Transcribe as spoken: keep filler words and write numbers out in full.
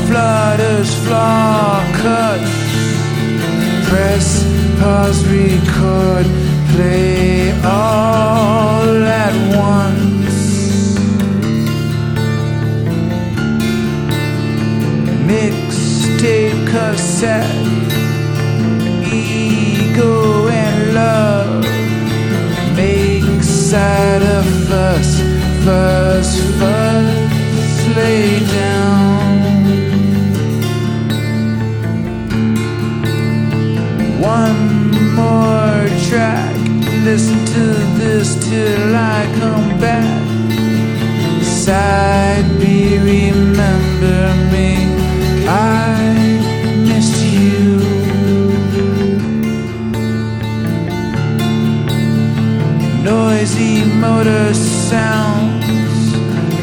flutters, flaw cuts. Press, pause, record, play all at once. Mixtape, cassette, ego and love. Make side of fuss, fuss, fuss, lay down. One more track, listen to this till I come back. Side B, remember me, I missed you. Noisy motor sound